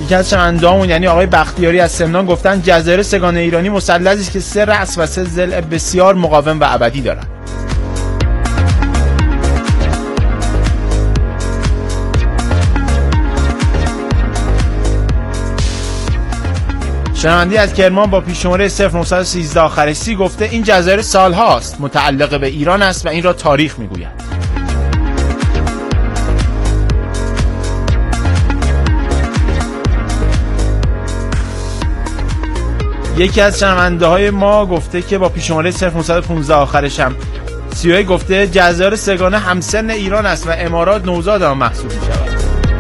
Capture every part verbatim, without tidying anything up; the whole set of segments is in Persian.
یکی از شنونده‌هامون یعنی آقای بختیاری از سمنان گفتن جزایر سگان ایرانی مثلثی است که سه رأس و سه ضلع بسیار مقاوم و ابدی دارد. شنوندی از کرمان با پیش شماره صفر نه یک سه آخر سی گفته این جزایر سالهاست متعلق به ایران است و این را تاریخ میگوید. یکی از شنونده های ما گفته که با پیش شماره صفر نه یک پنج آخرش هم سی و یک گفته جزایر سگانه همسن ایران است و امارات نوزاد آن محسوب می شود.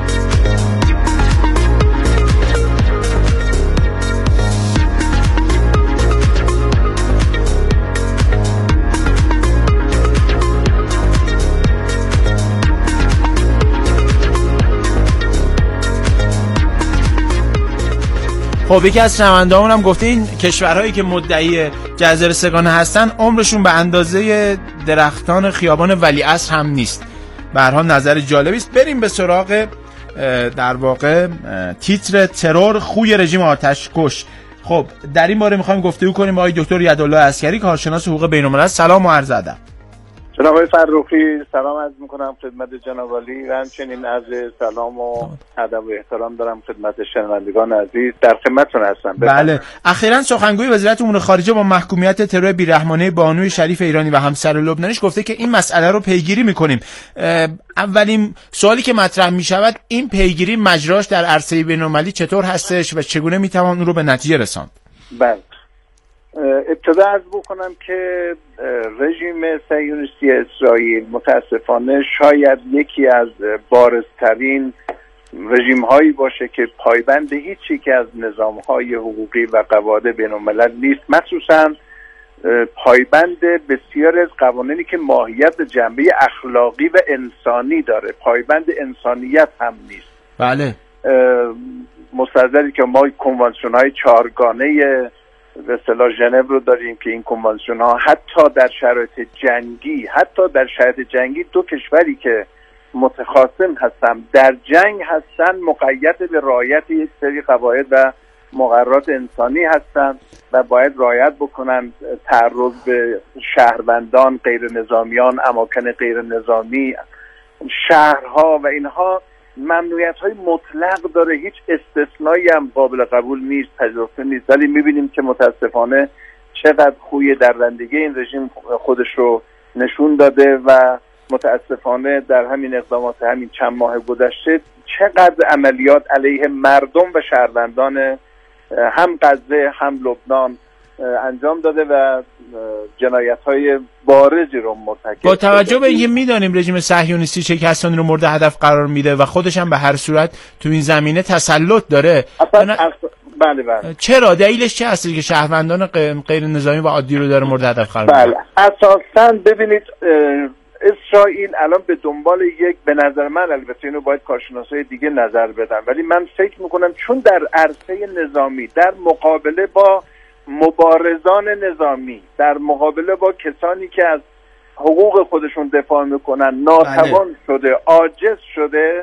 خب یکی از شنونده‌هامون هم گفته این کشورهایی که مدعی جزایر سگانه هستن عمرشون به اندازه درختان خیابان ولیعصر هم نیست. به هر حال نظر جالبی است. بریم به سراغ در واقع تیتر ترور خوی رژیم آتشکش. خب در این باره می‌خوایم گفتگو کنیم با آقای دکتر یدالله عسکری کارشناس حقوق بین‌الملل. سلام و عرض ادب. جناب آقای فرخی سلام عرض میکنم خدمت جناب عالی و همچنین عرض سلام و ادب و احترام دارم خدمت شنوندگان عزیز. در خدمتتون هستم. بله اخیراً سخنگوی وزارت امور خارجه با محکومیت ترور بیرحمانه بانوی شریف ایرانی و همسر لبنانیش گفته که این مسئله رو پیگیری میکنیم. اولین سوالی که مطرح میشود این پیگیری مجراش در عرصه بین‌المللی چطور هستش و چگونه میتوان اون رو به نتیجه رساند؟ بله ابتدا عرض بکنم که رژیم صهیونیستی اسرائیل متاسفانه شاید یکی از بارزترین رژیم هایی باشه که پایبند هیچ یک از نظام های حقوقی و قواعد بین الملل نیست، مخصوصا پایبند بسیار از قوانینی که ماهیت جنبه اخلاقی و انسانی داره، پایبند انسانیت هم نیست. بله مستحضری که ما کنوانسیون های چهارگانه به اصطلاح ژنو رو داریم که این کنوانسیون ها حتی در شرایط جنگی حتی در شرایط جنگی دو کشوری که متخاصم هستن در جنگ هستن مقید به رعایت یک سری قواعد و مقررات انسانی هستن و باید رعایت بکنن. تعرض به شهروندان، غیر نظامیان، اماکن غیر نظامی، شهرها و اینها ممنوعیت های مطلق داره، هیچ استثنایی هم قابل قبول نیست، پذیرفته نیست. ولی میبینیم که متاسفانه چقدر خوی درندگی این رژیم خودش رو نشون داده و متاسفانه در همین اقدامات همین چند ماه گذشته چقدر عملیات علیه مردم و شهروندان هم غزه هم لبنان انجام داده و جنایت‌های بارزی رو مرتکب. با توجه به اینکه میدانیم رژیم صهیونیستی چه کسانی رو مورد هدف قرار میده و خودش هم به هر صورت تو این زمینه تسلط داره، اصلا اصلا بله بله چرا دلیلش چه هستی که شهروندان غیر نظامی و عادی رو داره مورد هدف قرار میده؟ بله اساساً ببینید اسرائیل الان به دنبال یک، به نظر من البته اینو باید کارشناسای دیگه نظر بدن، ولی من فکر میکنم چون در عرصه نظامی در مقابله با مبارزان نظامی، در مقابله با کسانی که از حقوق خودشون دفاع میکنن ناتوان بله. شده، عاجز شده،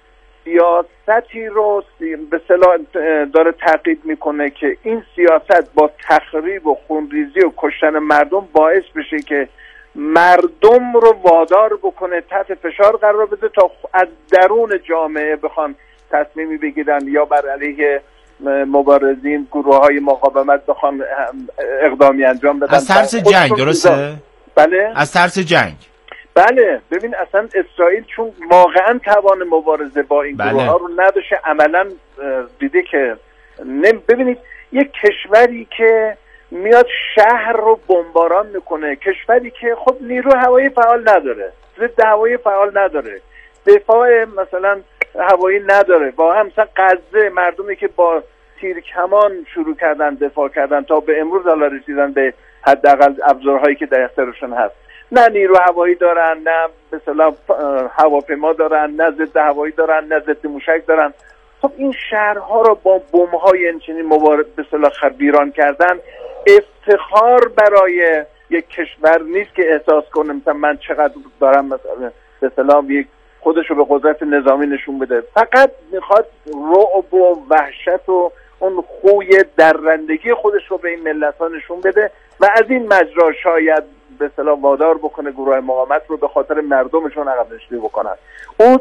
سیاستی رو به اصطلاح داره تعقیب میکنه که این سیاست با تخریب و خونریزی و کشتن مردم باعث بشه که مردم رو وادار بکنه، تحت فشار قرار بده تا از درون جامعه بخوان تصمیمی بگیرن یا بر علیه مبارزین، گروه های مقاومت بخوان اقدامی انجام بدن. از ترس جنگ، درسته؟ بله؟ از ترس جنگ. بله ببین اصلا اسرائیل چون واقعا توان مبارزه با این بله. گروه ها رو نداشته، عملا دیده که ببینید یک کشوری که میاد شهر رو بمباران میکنه، کشوری که خب نیرو هوایی فعال نداره، ضد هوایی فعال نداره، دفاع مثلا هوایی نداره، با هم مثلا غزه مردمی که با تیر کمان شروع کردن دفاع کردن تا به امروز حالا رسیدن به حداقل ابزارهایی که در اختیارشون هست، نه نیرو هوایی دارن، نه به اصطلاح هواپیما دارن، نه ضد هوایی دارن، نه ضد موشک دارن. خب این شهرها رو با بمب‌های اینچنین مبارز به اصطلاح خبیران کردن افتخار برای یک کشور نیست که احساس کنه مثلا من چقدر دارم مثلا به اصطلاح یک خودش رو به قدرت نظامی نشون بده، فقط میخواد رعب و وحشت و اون خوی درندگی خودش رو به این ملت ها نشون بده و از این مجرا شاید به اصطلاح وادار بکنه گروه مقاومت رو به خاطر مردمشون عقب نشینی بکنن. اون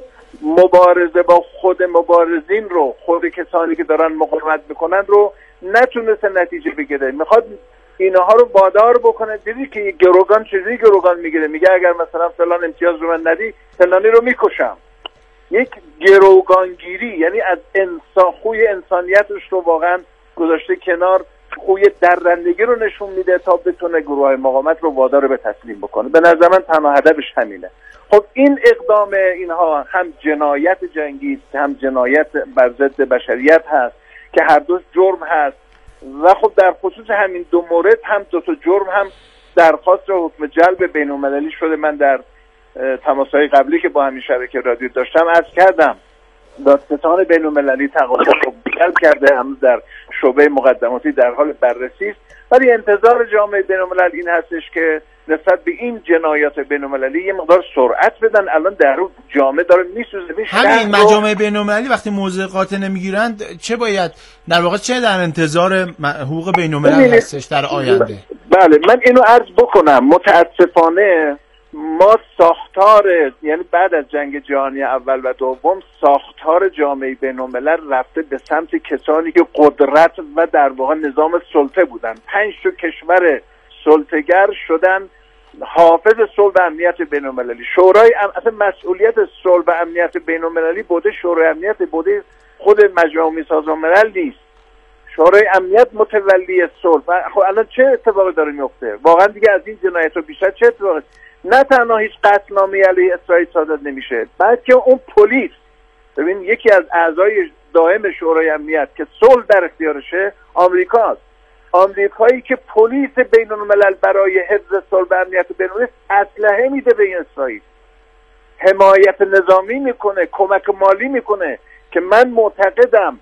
مبارزه با خود مبارزین رو، خود کسانی که دارن مقاومت میکنن رو نتونسته نتیجه بگیره، میخواد اینها رو وادار بکنه. دیدی که یه گروگان چیزی گروگان میگیره، میگه اگر مثلا فلان امتیاز رو من ندی فلانی رو میکشم. یک گروگانگیری، یعنی از انسان خوی انسانیتش رو واقعا گذاشته کنار، خوی درندگی رو نشون میده تا بتونه گروه مقاومت رو وادار به تسلیم بکنه. به نظر من تنها هدفش همینه. خب این اقدام اینها هم جنایت جنگی است، هم جنایت بر ضد بشریت هست که هر دو جرم هست و خب در خصوص همین دو مورد هم دو تا جرم هم درخواست حکم جلب بین‌المللی شده. من در تماس‌های قبلی که با همین شبکه رادیو داشتم عرض کردم دادستان بین‌المللی تقاضا رو جلب کرده، هم در شعبه مقدماتی در حال بررسی است، ولی انتظار جامعه بین‌الملل این هستش که نسبت به این جنایات بین‌المللی یه مقدار سرعت بدن. الان در رو جامعه داره میسوزه. همین مجامع بین‌المللی وقتی موضع قاطع نمیگیرند چه باید در واقع چه در انتظار حقوق بین‌الملل هستش در آینده؟ بله من اینو عرض بکنم، متاسفانه ما ساختار، یعنی بعد از جنگ جهانی اول و دوم ساختار جامعه بین‌الملل رفته به سمت کسانی که قدرت و در واقع نظام سلطه بودن. پنج تا کشور سلطه‌گر شدن حافظ صلح و امنیت بین‌المللی. شورای ام... اصلا مسئولیت صلح و امنیت بین‌المللی بوده شورای امنیت، بوده خود مجمع سازمان ملل نیست. شورای امنیت متولی صلح. خب الان چه اتفاقی داره میفته؟ واقعا دیگه از این جنایت‌ها بیشتر چه اتفاقی؟ نه تنها هیچ قتل‌نامه‌ای علیه اسرائیل صادر نمیشه، بلکه اون پلیس، ببین یکی از اعضای دائم شورای امنیت که صلح در اختیارشه آمریکاست. آمریکایی که پلیس بین‌الملل برای حفظ صلح و امنیت بین‌الملل اسلحه میده به اسرائیل، حمایت نظامی میکنه، کمک مالی میکنه، که من معتقدم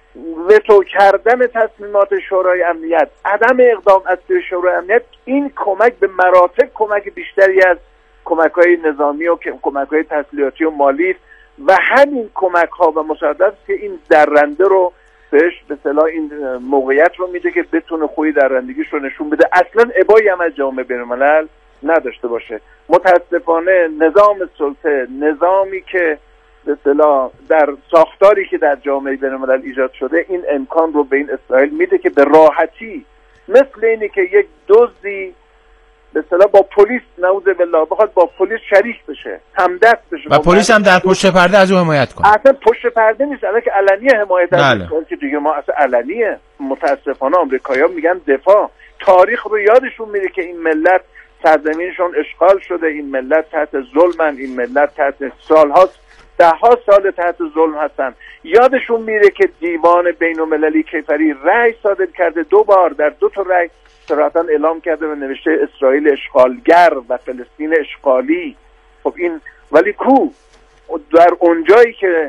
وتو کردن تصمیمات شورای امنیت، عدم اقدام از شورای امنیت، این کمک به مراتب کمک بیشتری از کمک‌های نظامی و کمک‌های تسلیحاتی و مالی و همین کمک‌ها و مساعدات که این درنده رو بهش به اصطلاح این موقعیت رو میده که بتونه خوی درندگیش رو نشون بده. اصلا ابایی هم از جامعه بین‌الملل نداشته باشه. متاسفانه نظام سلطه، نظامی که به اصطلاح در ساختاری که در جامعه بین‌الملل ایجاد شده، این امکان رو به این اسرائیل میده که به راحتی مثل اینی که یک دزدی به اصطلاح با پلیس نعوذ بالله بخواد با پلیس شریک بشه، همدست بشه و پلیس هم در پشت پرده از او حمایت کنه. اصلا پشت پرده نیست، الان که علنیه حمایت از اسرائیل که دیگه ما اصلا علنیه. متاسفانه آمریکایی‌ها میگن دفاع. تاریخ رو یادشون میره که این ملت سرزمینشون اشغال شده، این ملت تحت ظلمن، این ملت تحت سالهاست، ده ها سال تحت ظلم هستن. یادشون میره که دیوان بین‌المللی کیفری رأی صادر کرده، دو بار در دو تا رأی صراحتاً اعلام کرده و نوشته اسرائیل اشغالگر و فلسطین اشغالی. خب این ولی کو در اونجایی که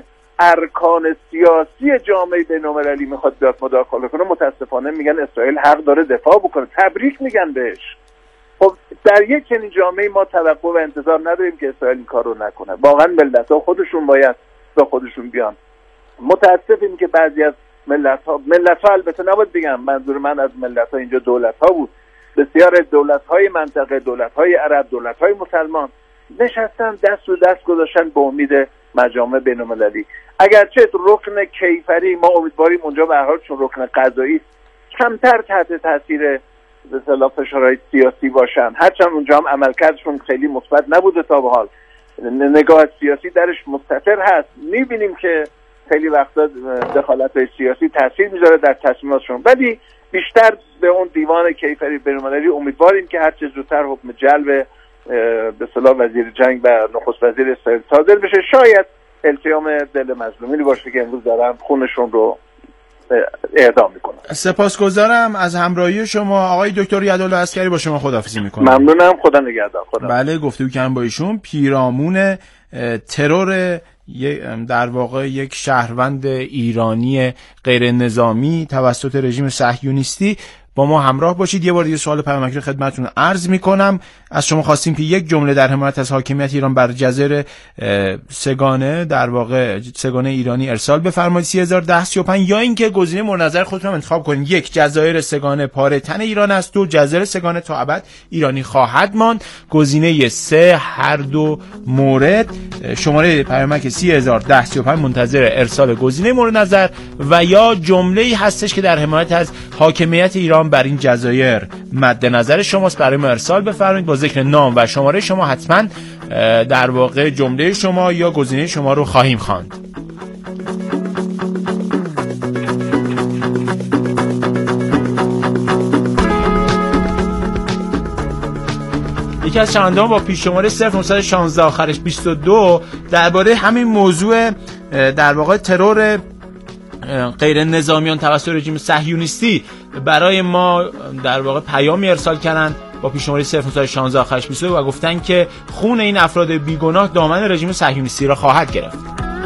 ارکان سیاسی جامعه بین‌المللی میخواد بیاد مداخله کنه، متاسفانه میگن اسرائیل حق داره دفاع بکنه، تبریک میگن بهش. خب در یک چنین جامعه ما توقع و انتظار نداریم که اسرائیل این کار رو نکنه. واقعا ملت‌ها خودشون باید با خودشون بیان. متاسفیم که بعضی از ملت‌ها ملت‌ها البته نباید بگم، منظور من از ملت‌ها اینجا دولت‌ها بود، بسیار از دولت‌های منطقه، دولت‌های عرب، دولت‌های مسلمان نشستن دست رو دست گذاشتن به امید مجامع بین‌المللی. اگرچه رکن کیفری ما امیدواریم اونجا به هر حال چون رکن قضایی کمتر تحت تاثیر به اصطلاح فشارهای سیاسی باشن، هرچند اونجا هم عملکردشون خیلی مثبت نبوده تا به حال، نگاه سیاسی درش مستتر هست. میبینیم که خیلی وقتا دخالت‌های سیاسی تاثیر میذاره در تصمیماتشون، ولی بیشتر به اون دیوان کیفری بین‌المللی امیدواریم که هر چه زودتر حکم جلب به اصطلاح وزیر جنگ و نخست وزیر اسرائیل صادر بشه. شاید التیام دل مظلومینی باشه که امروز دارن خونشون رو اعدام میکنن. سپاسگزارم از همراهی شما. آقای دکتر یدالله عسکری با شما خداحافظی میکنم. ممنونم، خدا نگهدار. خدا. بله گفتگو کردم با ایشون، پیرامون ترور در واقع یک شهروند ایرانی غیر نظامی توسط رژیم صهیونیستی با ما همراه باشید. یه بار دیگه سوال پیامک رو خدمتتون عرض میکنم. از شما خواستیم که یک جمله در حمایت از حاکمیت ایران بر جزایر سگانه، در واقع سگانه ایرانی ارسال بفرمایید سه هزار و ده سی و پنج، یا اینکه گزینه مورد نظر خودتون رو انتخاب کنید. یک، جزایر سگانه پاره تن ایران است. دو، جزایر سگانه تا ابد ایرانی خواهد ماند. گزینه سه هر دو مورد. شماره پیامک سه هزار و ده سی و پنج منتظر ارسال گزینه مورد نظر و یا جمله‌ای هستش که در حمایت از حاکمیت ایران بر این جزایر مد نظر شماست. برای ما ارسال بفرمایید با ذکر نام و شماره شما. حتما در واقع جمله شما یا گزینه شما رو خواهیم خواند. یکی از شنوندگان با پیش شماره صفر نهصد و شانزده آخرش بیست و دو درباره همین موضوع در واقع ترور غیر نظامیان توسط رژیم صهیونیستی برای ما در واقع پیامی ارسال کردن با پیش شماره صفر نهصد و شانزده آخرش بیست و دو و گفتن که خون این افراد بیگناه دامن رژیم صهیونیستی را خواهد گرفت.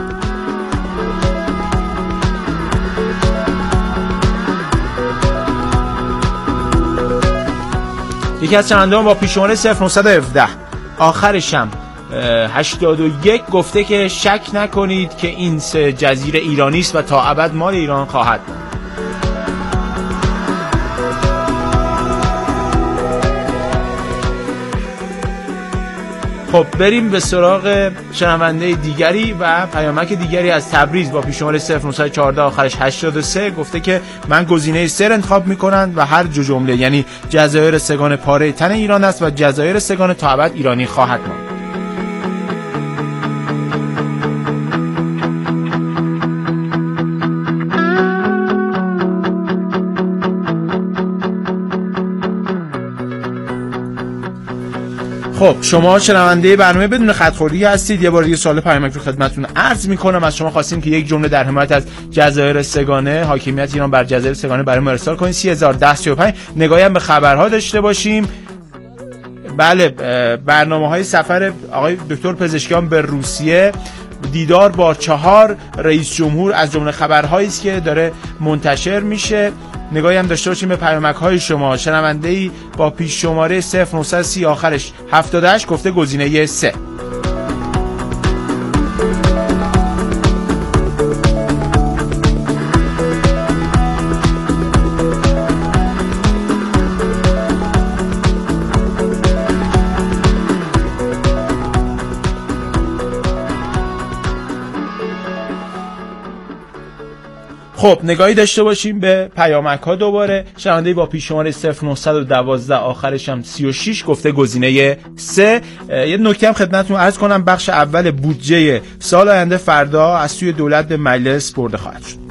یکی از شنوندگان با پیش شماره صفر نهصد و هفده آخرش هم هشتاد و یک گفته که شک نکنید که این سه جزیره ایرانی است و تا ابد مال ایران خواهد بود. خب بریم به سراغ شنونده دیگری و پیامک دیگری از تبریز با پیش شماره صفر نهصد و چهارده آخرش هشتاد و سه گفته که من گزینه سه انتخاب میکنند و هر جو جمله، یعنی جزایر سگان پاره تن ایران است و جزایر سگان تا ابد ایرانی خواهد ماند. خب شما شنونده برنامه بدون خط‌خوردی هستید. یه بار دیگه سوال پیامک رو خدمتتون عرض میکنم. از شما خواستیم که یک جمله در حمایت از جزایر سگانه، حاکمیت ایران بر جزایر سگانه برای ما ارسال کنید سه هزار و ده سی و پنج. نگاهی هم به خبرها داشته باشیم. بله، برنامه‌های سفر آقای دکتر پزشکیان به روسیه، دیدار با چهار رئیس جمهور از جمله خبرهایی است که داره منتشر میشه. نگاهی هم داشته باشیم به پیامک های شما. شنونده‌ای با پیش شماره صفر نهصد و سی آخرش هفتاد و هشت گفته گزینه سه. خب نگاهی داشته باشیم به پیامک ها دوباره. شنونده با پیش شماره صفر نهصد و دوازده آخرش هم سی و شش گفته گزینه سه. یه نکته هم خدمتتون عرض کنم، بخش اول بودجه سال آینده فردا از سوی دولت به مجلس برده خواهد شد.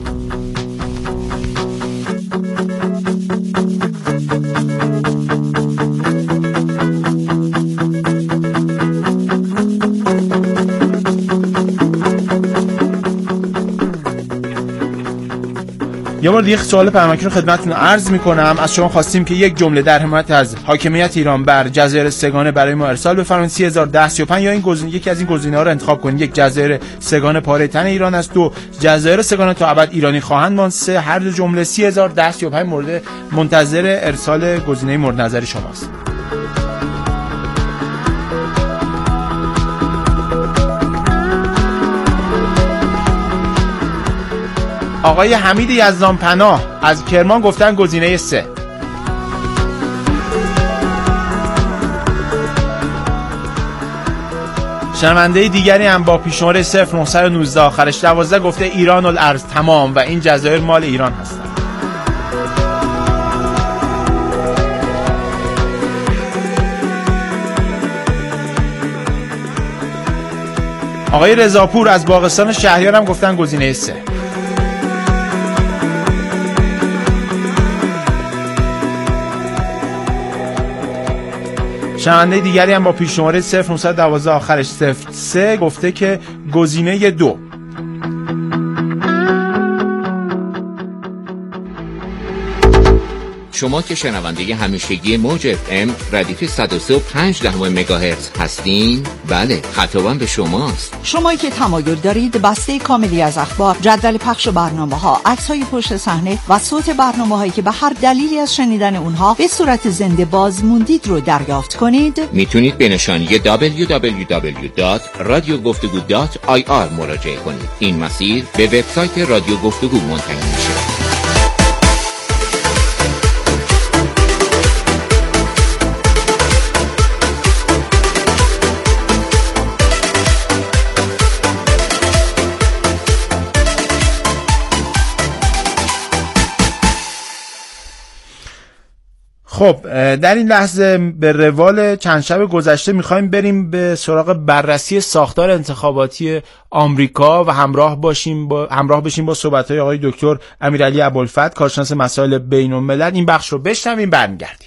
یه بار دیگه سوال پیامکی رو خدمتتون عرض میکنم. از شما خواستیم که یک جمله در حمایت از حاکمیت ایران بر جزایر سگانه برای ما ارسال بفرمایید سه هزار و ده سی و پنج، یا این گزینه یکی از این گزینه‌ها رو انتخاب کنید. یک، جزایر سگانه پاره تن ایران است. دو، جزایر سگانه تا ابد ایرانی خواهند ماند. سه، هر دو جمله. سه هزار و ده سی و پنج مورد منتظر ارسال گزینه مورد نظر شماست. آقای حمید یزدان پناه از کرمان گفتن گزینه سه. شنونده دیگری هم با پیش شماره صفر نهصد و نوزده آخرش دوازده گفته ایران الارض تمام و این جزایر مال ایران هستند. آقای رضاپور از باغستان شهریار هم گفتن گزینه سه. شنونده دیگری هم با پیش شماره صفر نهصد و دوازده آخرش صفر سه گفته که گزینه دو. شما که شنونده همیشگی موج اف ام ردیف صد و سه و پنج دهم مگاهرتز هستین، بله خطابم به شماست. شما که تمایل دارید بسته کاملی از اخبار، جدول پخش برنامه‌ها، عکس‌های پشت صحنه و صوت برنامه‌هایی که به هر دلیلی از شنیدن اونها به صورت زنده باز موندید رو دریافت کنید، میتونید به نشانی دبلیو دبلیو دبلیو دات رادیو گفتگو دات آی آر مراجعه کنید. این مسیر به وبسایت رادیو گفتگو منتهی میشه. خب در این لحظه به روال چند شب گذشته میخوایم بریم به سراغ بررسی ساختار انتخاباتی آمریکا و همراه باشیم با همراه بشیم با صحبت‌های آقای دکتر امیرعلی ابوالفتح، کارشناس مسائل بین‌الملل. این بخش رو بشنویم برمیگردیم.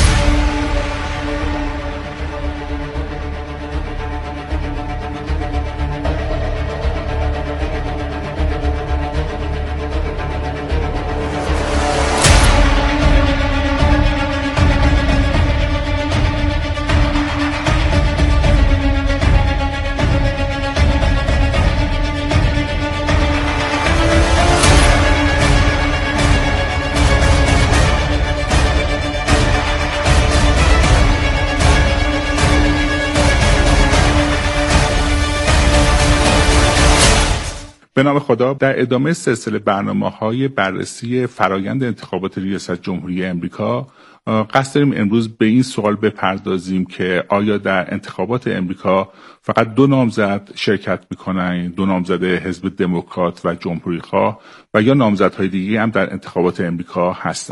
به نام خدا. در ادامه سلسله برنامه‌های بررسی فرایند انتخابات ریاست جمهوری امریکا قصد داریم امروز به این سوال بپردازیم که آیا در انتخابات امریکا فقط دو نامزد شرکت میکنن، دو نامزد حزب دموکرات و جمهوری خواه، و یا نامزدهای دیگه هم در انتخابات امریکا هستن؟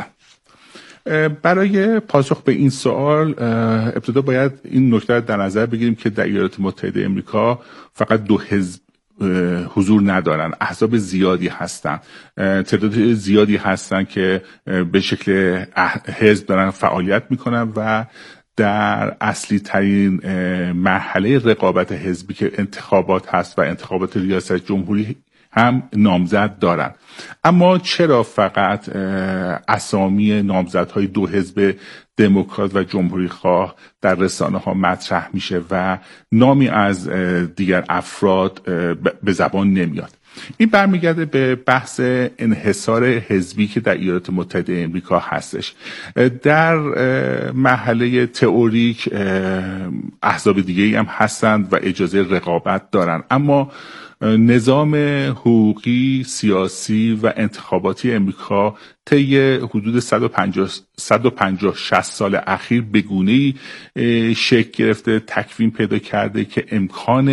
برای پاسخ به این سوال ابتدا باید این نکته در نظر بگیریم که در ایالات متحده امریکا فقط دو حزب حضور ندارن، احزاب زیادی هستن، تعداد زیادی هستن که به شکل حزب دارن فعالیت میکنن و در اصلی ترین مرحله رقابت حزبی که انتخابات هست و انتخابات ریاست جمهوری هم نامزد دارن. اما چرا فقط اسامی نامزدهای دو حزب دموکرات و جمهوری خواه در رسانه ها مطرح میشه و نامی از دیگر افراد به زبان نمیاد؟ این برمیگرده به بحث انحصار حزبی که در ایالات متحده امریکا هستش. در مرحله تئوریک احزاب دیگه‌ای هم هستند و اجازه رقابت دارن، اما نظام حقوقی، سیاسی و انتخاباتی امریکا طی حدود صد و پنجاه شصت سال اخیر به گونه‌ای شکل گرفته، تکوین پیدا کرده که امکان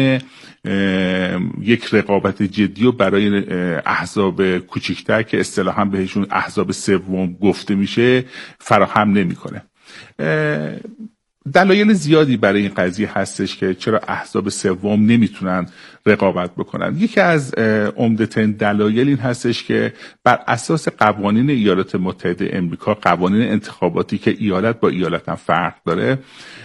یک رقابت جدی و برای احزاب کوچکتر که اصطلاحاً بهشون احزاب سوم گفته میشه فراهم نمیکنه. دلایل زیادی برای این قضیه هستش که چرا احزاب سوم نمیتونن رقابت بکنن. یکی از عمده‌ترین دلایل این هستش که بر اساس قوانین ایالات متحده امریکا، قوانین انتخاباتی که ایالت با ایالت هم فرق داره،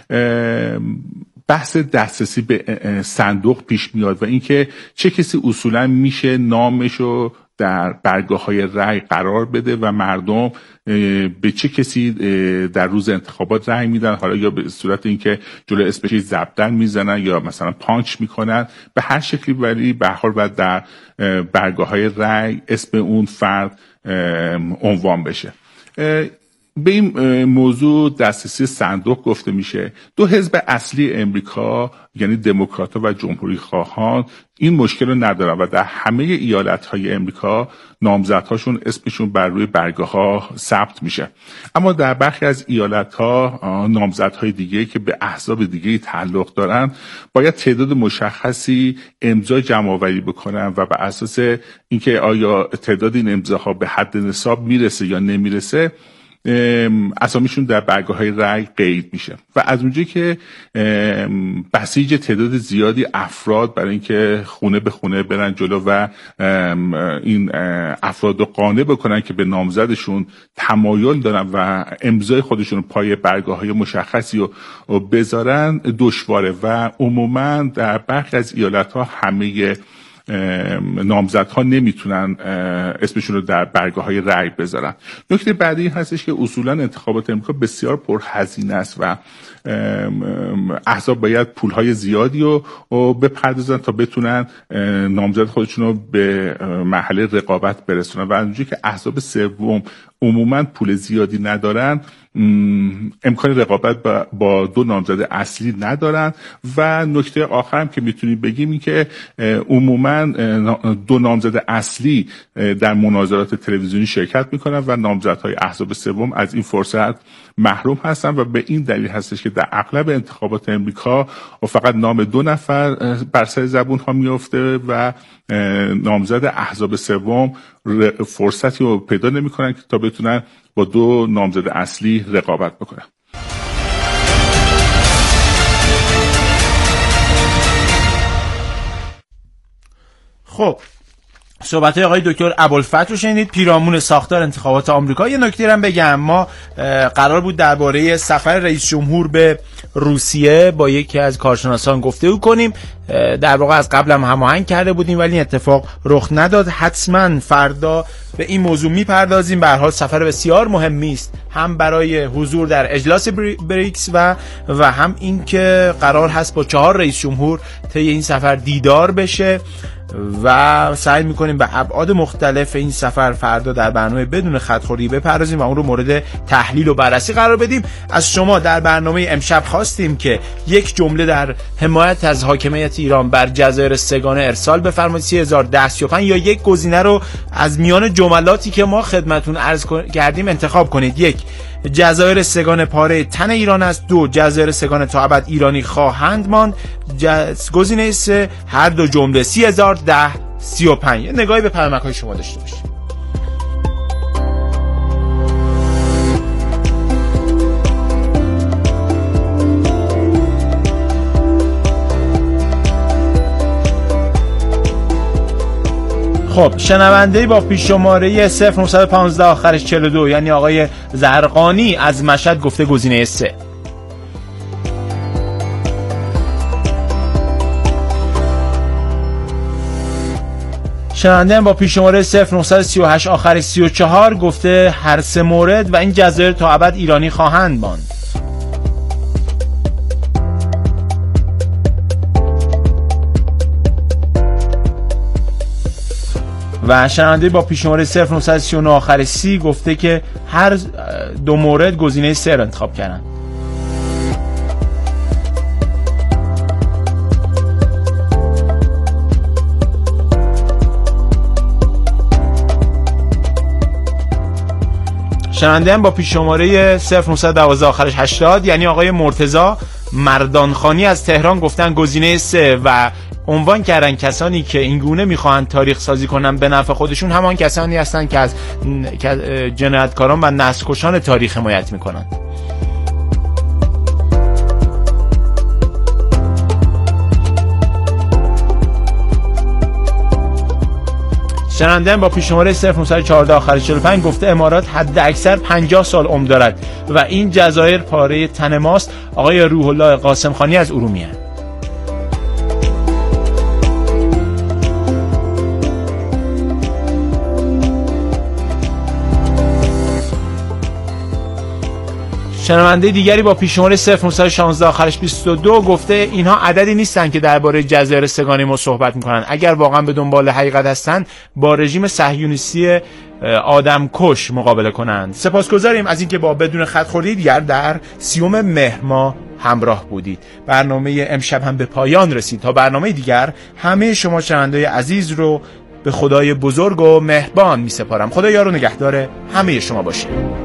بحث دسترسی به صندوق پیش میاد و اینکه چه کسی اصولا میشه نامشو در برگاه‌های رأی قرار بده و مردم به چه کسی در روز انتخابات رأی میدن، حالا یا به صورت اینکه جلوی اسمش زبدن میزنن یا مثلا پانچ میکنن، به هر شکلی ولی به هر حال باید در برگاه‌های رأی اسم اون فرد عنوان بشه. به این موضوع دسترسی صندوق گفته میشه. دو حزب اصلی امریکا یعنی دموکرات‌ها و جمهوری خواهان این مشکل رو ندارن و در همه ایالت‌های امریکا نامزدهاشون اسمشون بر روی برگه‌ها ثبت میشه. اما در برخی از ایالت‌ها نامزدهای دیگه که به احزاب دیگه تعلق دارن باید تعداد مشخصی امضا جمع‌آوری بکنن و بر اساس اینکه آیا تعداد این امضاها به حد نصاب میرسه یا نمیرسه اسامیشون در برگه‌های رأی قید میشه و از اونجایی که بسیج تعداد زیادی افراد برای اینکه خونه به خونه برن جلو و این افراد رو قانع بکنن که به نامزدشون تمایل دارن و امضای خودشون پای برگه‌های مشخصی رو بذارن دشواره و عموما در برخی از ایالت‌ها همه نامزدها نمیتونن اسمشون رو در برگه های رأی بذارن. نکته بعدی این هستش که اصولا انتخابات امریکا بسیار پرهزینه است و احزاب باید پولهای زیادی رو بپردازن تا بتونن نامزد خودشون رو به مرحله رقابت برسونن و اونجوری که احزاب سوم عموما پول زیادی ندارن، امکان رقابت با دو نامزد اصلی ندارن. و نکته آخرم که میتونیم بگیم این که عموما دو نامزد اصلی در مناظرات تلویزیونی شرکت میکنن و نامزدهای احزاب سوم از این فرصت محروم هستن و به این دلیل هستش که در اغلب انتخابات امریکا فقط نام دو نفر بر سر زبون ها میفته و نامزد احزاب سوم فرصتی رو پیدا نمیکنن که تا بتونن با دو نامزد اصلی رقابت بکنن. خب صحبت آقای دکتر ابوالفتح رو شنیدید، پیرامون ساختار انتخابات آمریکا. یه نکته هم بگم، ما قرار بود درباره سفر رئیس جمهور به روسیه با یکی از کارشناسان گفتگو کنیم، در واقع از قبل هم هماهنگ کرده بودیم ولی اتفاق رخ نداد. حتما فردا به این موضوع میپردازیم. به هر حال سفر بسیار مهمی است، هم برای حضور در اجلاس بریکس و و هم این که قرار هست با چهار رئیس جمهور طی این سفر دیدار بشه و سعی میکنیم به ابعاد مختلف این سفر فردا در برنامه بدون خطخوری بپردازیم و اون رو مورد تحلیل و بررسی قرار بدیم. از شما در برنامه امشب خواستیم که یک جمله در حمایت از حاکمیت ایران بر جزایر سه‌گانه ارسال بفرمایید سه هزار و ده سی و پنج، یا یک گزینه رو از میان جملاتی که ما خدمتون عرض کردیم انتخاب کنید. یک، جزایر سه‌گانه پاره تن ایران است. دو، جزایر سه‌گانه تا ابد ایرانی خواهند ماند. جز... گزینه سه، هر دو جمله. سه هزار و ده سی و پنج. نگاهی به پیامک‌های شما داشته باشید. خب شنونده‌ای با پیش شماره صفر نه یک پنج آخرش چهل و دو یعنی آقای زرقانی از مشهد گفته گزینه سه. شنونده با پیش شماره صفر نه سه هشت آخرش سی و چهار گفته هر سه مورد و این جزایر تا ابد ایرانی خواهند ماند. و شنونده با پیش شماره صفر نه سه نه آخر سی گفته که هر دو مورد گزینه سه را انتخاب کردن. شنونده هم با پیش شماره صفر نه یک دو آخرش هشتاد یعنی آقای مرتضی مردانخانی از تهران گفتن گزینه سه و عنوان کردن کسانی که این گونه میخواهند تاریخ سازی کنن به نفع خودشون همان کسانی هستند که از جنایتکاران و نسل‌کشان تاریخ حمایت میکنند. شنونده با پیش شماره صفر نه چهارده آخر چهل و پنج گفته امارات حد اکثر پنجاه سال عمر دارد و این جزایر پاره تن ماست. آقای روح الله قاسم خانی از ارومیه. شنونده دیگری با پیش شماره صفر نه یک شش آخرش بیست و دو گفته اینها عددی نیستن که درباره جزایر سه‌گانه ما صحبت میکنن. اگر واقعا به دنبال حقیقت هستن با رژیم صهیونیستی آدمکش مقابله کنند. سپاسگزاریم از اینکه با بدون خطخوری دیگر در سیوم مهر ماه همراه بودید. برنامه امشب هم به پایان رسید. تا برنامه دیگر همه شما شنوندگان عزیز رو به خدای بزرگ و مهربان میسپارم. خدا یار و نگهدار همه شما باشه.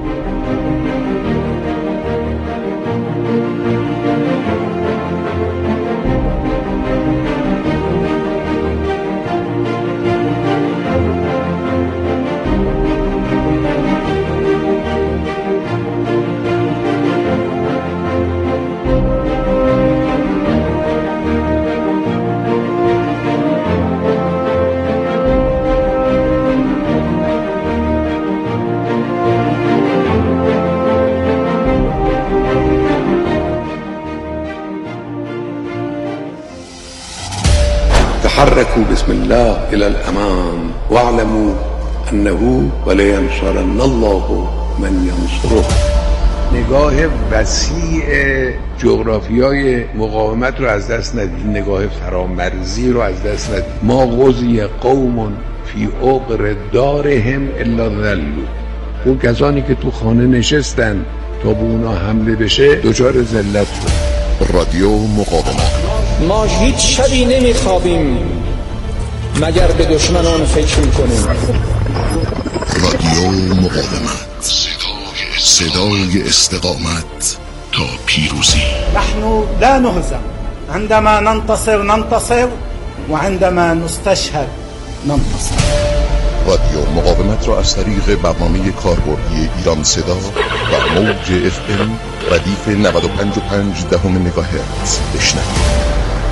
تحركوا بسم الله إلى الأمام واعلموا أنه ولينصرن الله من ينصره. نگاه وسیع جغرافیای مقاومت رو از دست ندید، نگاه فرامرزی رو از دست ندید. ما غزی قوم فی عقر دارهم الا ذلوا. اون کسانی که تو خانه نشستن تا به اونا حمله بشه دچار ذلت شد. رادیو مقاومت. ما هیچ شبی نمیخوابیم مگر به دشمنان فکر میکنیم. رادیو مقاومت، صدای استقامت تا پیروزی. نحن لا نهزم، عندما ننتصر ننتصر وعندما نستشهد ننتصر. رادیو مقاومت را از طریق برنامه کاربردی ایران صدا و موج اف ام ردیف نود و پنج و پنج دهم مگاهرتز بشنوید.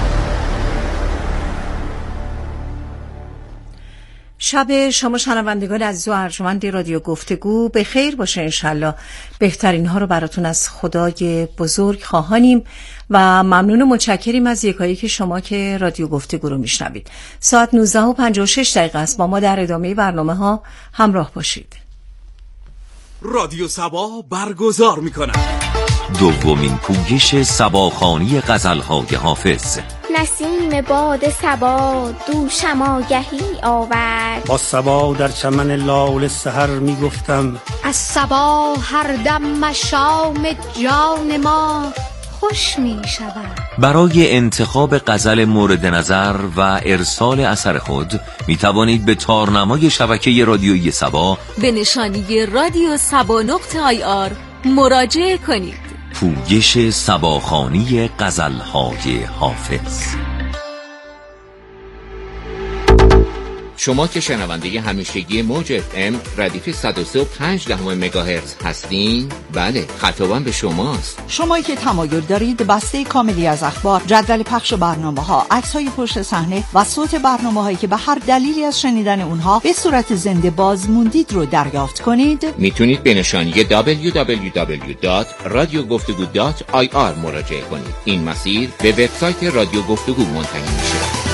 شب شما شنوندگان عزیز و ارجمند رادیو گفتگو به خیر باشه انشالله. بهترین ها رو براتون از خدای بزرگ خواهانیم و ممنون و متشکریم از یکایی که شما که رادیو گفتگو رو میشنوید. ساعت نوزده و پنجاه و شش دقیقه است. با ما در ادامه برنامه ها همراه باشید. رادیو سبا برگزار میکنه دومین پویش سباخوانی غزل‌های حافظ. نسیم باد صبا دوشم آگهی آورد. با صبا در چمن لاله سحر میگفتم از صبا هر دم مشام جان ما خوش می شود. برای انتخاب غزل مورد نظر و ارسال اثر خود می توانید به تارنمای شبکه رادیویی سبا به نشانی رادیو سبا نقطه آی آر مراجعه کنید. پویش سباخوانی غزل‌های حافظ. شما که شنونده همیشگی موج اف ام ردیف صد و سه و پنج دهم مگاهرتز هستین، بله خطابم به شماست. شمایی که تمایل دارید بسته کاملی از اخبار، جدول پخش برنامه‌ها، عکس‌های پشت صحنه و صوت برنامه‌هایی که به هر دلیلی از شنیدن اونها به صورت زنده باز موندید رو دریافت کنید، میتونید به نشانی دبلیو دبلیو دبلیو دات رادیو گفتگو دات آی آر مراجعه کنید. این مسیر به وبسایت رادیو گفتگو منتهی میشه.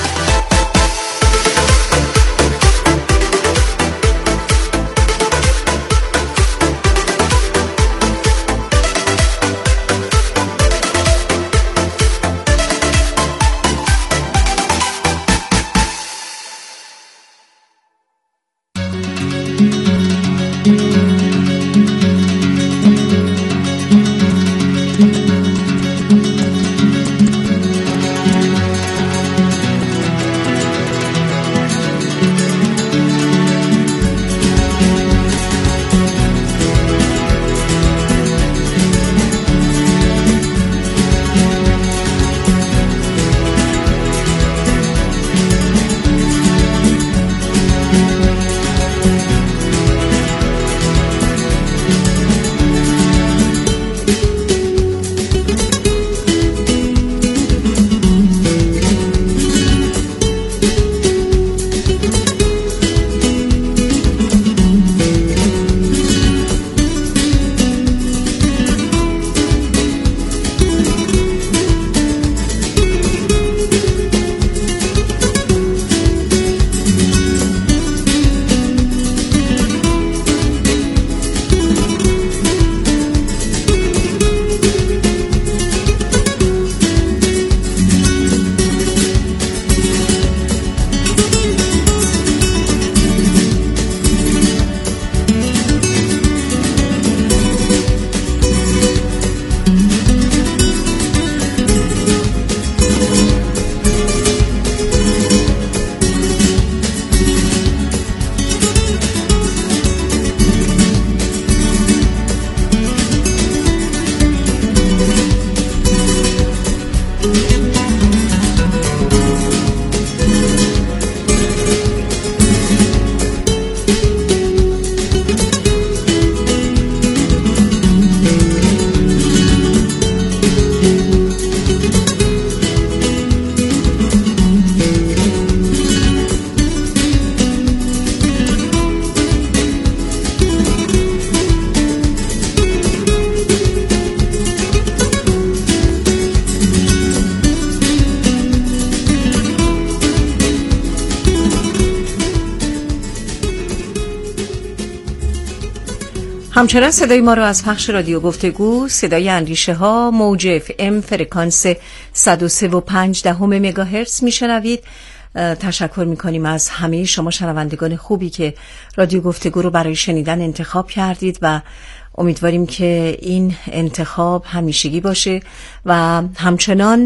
همچنان صدای ما را از پخش رادیو گفتگو، صدای اندیشه ها، موج اف ام فرکانس صد و سه و پنج دهم مگاهرتز میشنوید. تشکر میکنیم از همه شما شنوندگان خوبی که رادیو گفتگو رو برای شنیدن انتخاب کردید و امیدواریم که این انتخاب همیشگی باشه و همچنان